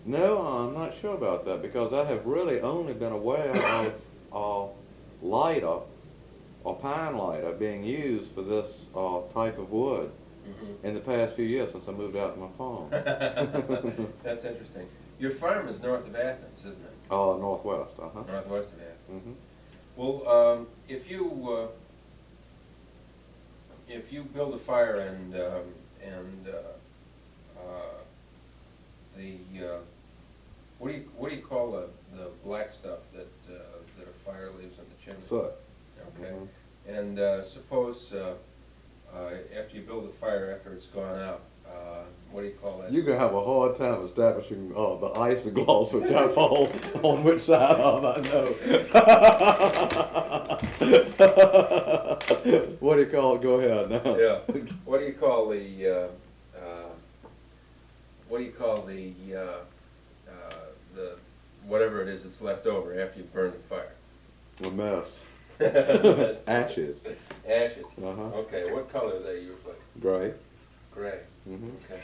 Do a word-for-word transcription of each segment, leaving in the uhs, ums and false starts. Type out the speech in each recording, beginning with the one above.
No, I'm not sure about that because I have really only been aware of uh, lighter or pine lighter being used for this uh, type of wood Mm-hmm. in the past few years since I moved out to my farm. That's interesting. Your farm is north of Athens, isn't it? Uh, northwest, uh-huh. Northwest of Athens. hmm Well, um, if you uh, if you build a fire and um, and uh, uh, the uh, what do you what do you call the the black stuff that uh, that a fire leaves in the chimney? So, Okay. mhm. And uh, suppose uh, uh, after you build the fire, after it's gone out, uh, what do you call that? You're gonna have a hard time establishing uh, the isogloss which I fall on which side of I know. What do you call it? Go ahead now. Yeah. What do you call the uh, uh, what do you call the uh, uh, the whatever it is that's left over after you burn the fire? A mess. Ashes. Ashes. Uh-huh. Okay. What color are they usually? Gray. Gray. Mm-hmm. Okay.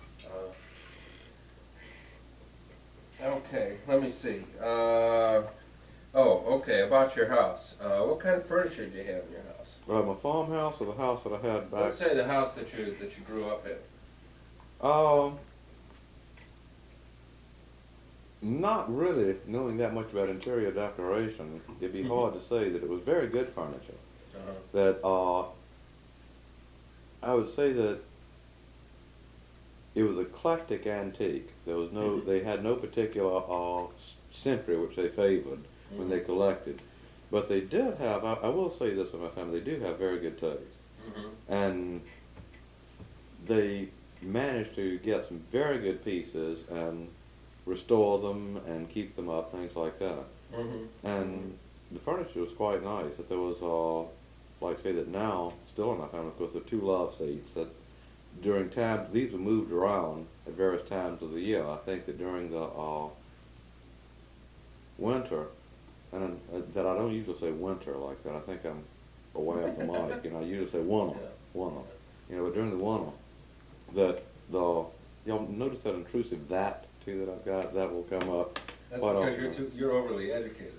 Uh, okay. Let me see. Uh, oh, okay. About your house. Uh, what kind of furniture do you have in your house? Uh, my farmhouse or the house that I had back? Let's say the house that you that you grew up in. Um, not really knowing that much about interior decoration. It'd be hard to say that it was very good furniture. Uh-huh. That uh, I would say that it was eclectic antique. There was no, Mhm. they had no particular uh, s- century which they favored when they Mhm. collected. But they did have, I, I will say this with my family, they do have very good taste. Mhm. And they managed to get some very good pieces and restore them and keep them up, things like that. Mhm. And the furniture was quite nice. That there was, uh, like say that now, still in my family, of course, there are two love seats that during times, these were moved around at various times of the year. I think that during the uh, winter, and uh, that I don't usually say winter like that. I think I'm away off the mic. You know, I usually say winter, Yeah. winter. You know, but during the winter, that the y'all notice that intrusive that too that I've got that will come up That's quite because often. you're too, you're overly educated.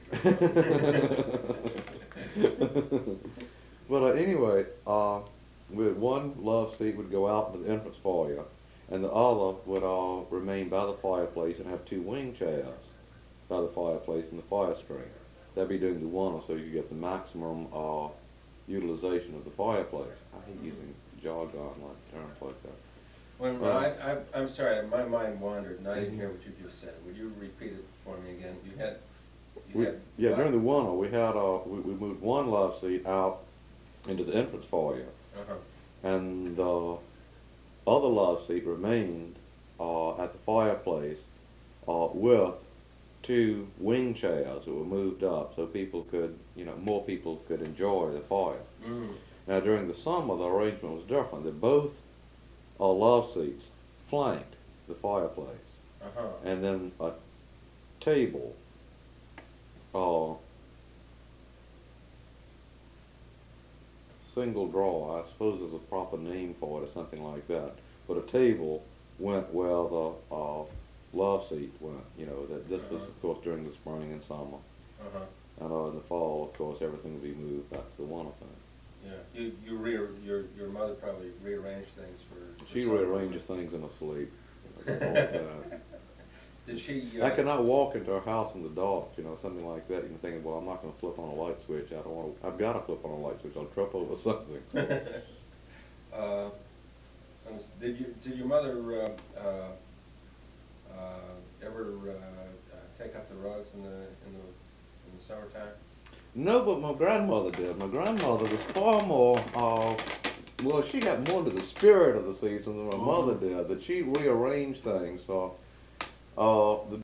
But uh, anyway, uh, with one love seat would go out into the entrance foyer, and the other would uh, remain by the fireplace and have two wing chairs by the fireplace and the fire screen. That'd be doing the one, so you get the maximum uh, utilization of the fireplace. I hate using jargon like terms like that. When Uh, I, I, I'm sorry, my mind wandered and I didn't Mhm. hear what you just said. Would you repeat it for me again? You had, you We, had. yeah, what? during the one, we had uh, we, we moved one love seat out into the entrance foyer, Uh-huh. and the other love seat remained uh, at the fireplace uh, with two wing chairs that were moved up so people could, you know, more people could enjoy the fire. Mm. Now during the summer, the arrangement was different. That both uh, love seats flanked the fireplace, Uh-huh. and then a table. Uh, single drawer, I suppose there's a proper name for it or something like that. But a table went where the uh, love seat went. You know, that this was of course during the spring and summer. Uh-huh. And uh, in the fall, of course, everything would be moved back to the one thing. Yeah. You, you re, your, your mother probably rearranged things for. for She summer. rearranges things in her sleep. You know, all the time. Did she? Uh, I cannot walk into her house in the dark, you know, something like that. You can think, well, I'm not going to flip on a light switch. I don't want to. I've got to flip on a light switch. I'll trip over something. uh, did you did your mother uh, uh, uh, ever uh, uh, take up the rugs in the in the in the summertime? No, but my grandmother did. My grandmother was far more. Uh, well, she got more to the spirit of the season than my mother did. That she rearranged things for uh, the